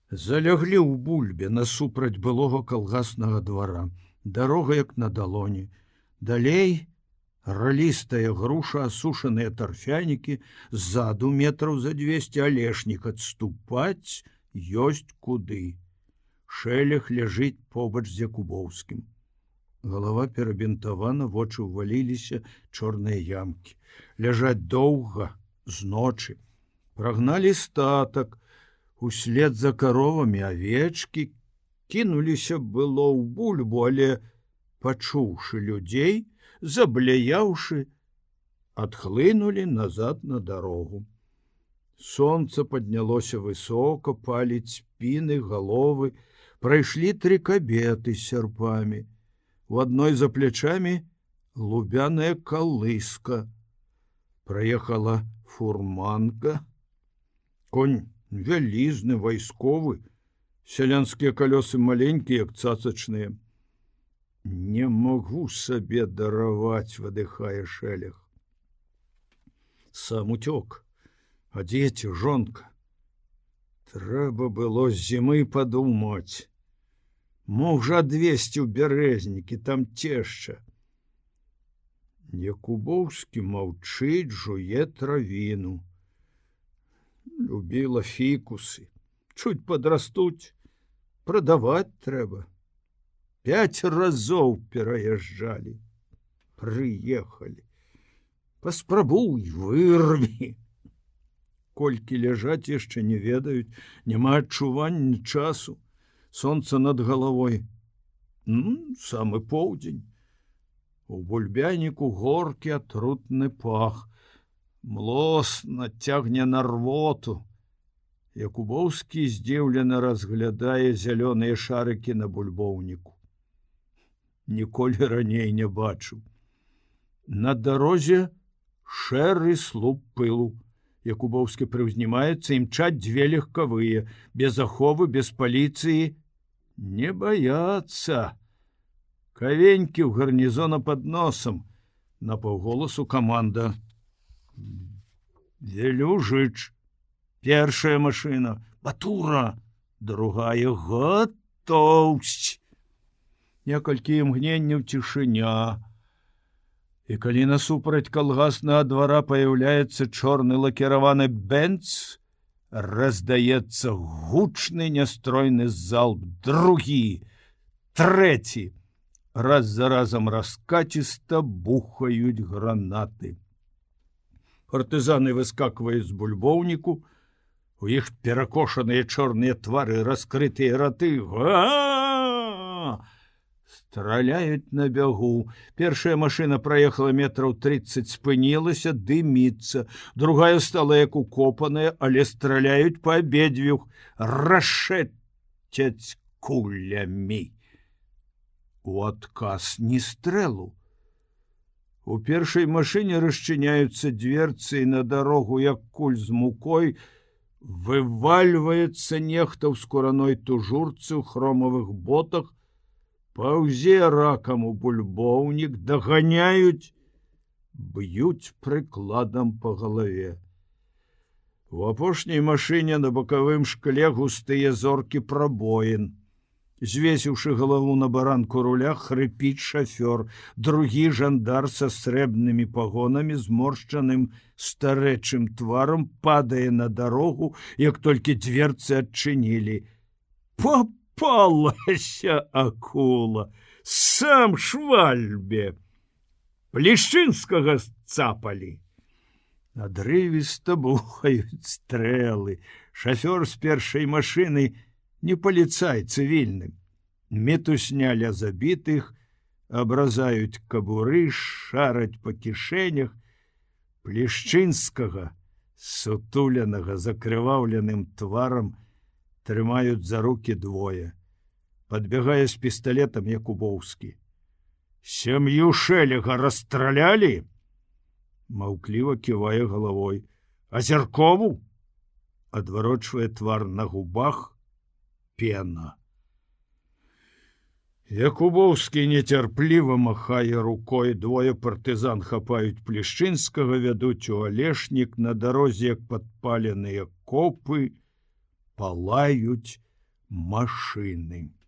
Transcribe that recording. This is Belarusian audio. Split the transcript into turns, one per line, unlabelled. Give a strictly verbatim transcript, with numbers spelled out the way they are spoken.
Заляглі ў бульбе насупраць былога калгаснага двара. Дарога як на далоні. Далей ралістая груша, асушаныя тарфянікі, ззаду метраў за двесце алешнік адступаць ёсць куды. Шэлег ляжыць побач з Якубоўскім. Галава перабінтавана, вочы ўваліліся, чорныя ямкі. Ляжаць доўга, з ночы. Прагналі статак, услед за каровамі авечкі, кінуліся было ў бульбу, але, пачуўшы людзей, забляяўшы, адхлынулі назад на дарогу. Сонца паднялося высока, паліць спіны, галовы. Прайшлі тры кабеты з сярпамі. У адной за плячамі лубяная калыска. Праехала фурманка. Конь вялізны, вайсковы, сялянскія калёсы маленькія, як цацачныя. Не магу сабе дараваць, выдыхае Шэлег. Сам уцёк, а дзеці, жонка. Трэба было з зімы падумаць. Мог жа адвесці ў бярэзнікі, там цешча. Якубоўскі маўчыць, жуе травіну. Любіла фікусы. Чуть падрастуць, прадаваць трэба. Пяць разоў пераязджалі. Прыехалі. Паспрабуй, вырві. Колькі ляжаць яшчэ не ведаюць, няма адчування часу. Сонца над галавой. Ну, самы поўдзень. У бульбяніку горкі атрутны пах. Млосна цягне на рвоту. Якубоўскі здзіўлена разглядае зялёныя шарыкі на бульбоўніку. Ніколі раней не бачыў. На дарозе шэры слуп пылу. Якубоўскі прыўзнімаецца, імчаць дзве легкавыя, без аховы, без паліцыі. Не баяцца. Кавенькі ў гарнізона пад носам. На паўголасу каманда. Велюжыч. Першая машына. Батура. Другая. Гатоўсць. Некалькі імгненняў цішыня. І калі насупраць калгаснага двара паяўляецца чорны лакіраваны бенц, раздаецца гучны нястройны залп. Другі, трэці. Раз за разам раскаціста бухаюць гранаты. Партызаны выскакваюць з бульбоўніку, у іх перакошаныя чорныя твары, раскрытыя раты. Га! Страляюць на бягу. Першая машына праехала метраў трыццаць, спынілася, дыміцца. Другая стала як укопаная, але страляюць па абедзвюх, рашэцяць кулямі. У адказ ні стрэлу. У першай машыне расчыняюцца дверцы, і на дарогу, як куль з мукой, вывальваецца нехта ў скураной тужурцы ў хромавых ботах, паўзе ракам у бульбоўнік, даганяюць, б'юць прыкладам па галаве. У апошняй машыне на бакавым шкле густыя зоркі прабоін. Звесіўшы галаву на баранку руля, хрыпіць шафёр. Другі жандар са срэбнымі пагонамі, зморшчаным старэчым тварам, падае на дарогу, як толькі дверцы адчынілі. Попалася акула! Сам Швальбе! Плешчынскага сцапалі! Адрывіста бухаюць стрэлы. Шафёр з першай машыны не паліцай, цывільным. Мітусня ля забітых, абразаюць кабуры, шараць па кішэнях. Плешчынскага, сутуленага, закрываўленым тварам, трымаюць за рукі двое. Падбягае з пісталетам Якубоўскі. Сям'ю Шэлега расстралялі? Маўкліва ківае галавой. Азяркову? Адварочвае твар, на губах пена. Якубоўскі нецярпліва махае рукой. Двое партызан хапаюць Плешчынскага, вядуць у алешнік. На дарозе, як падпаленыя копы, палаюць машыны.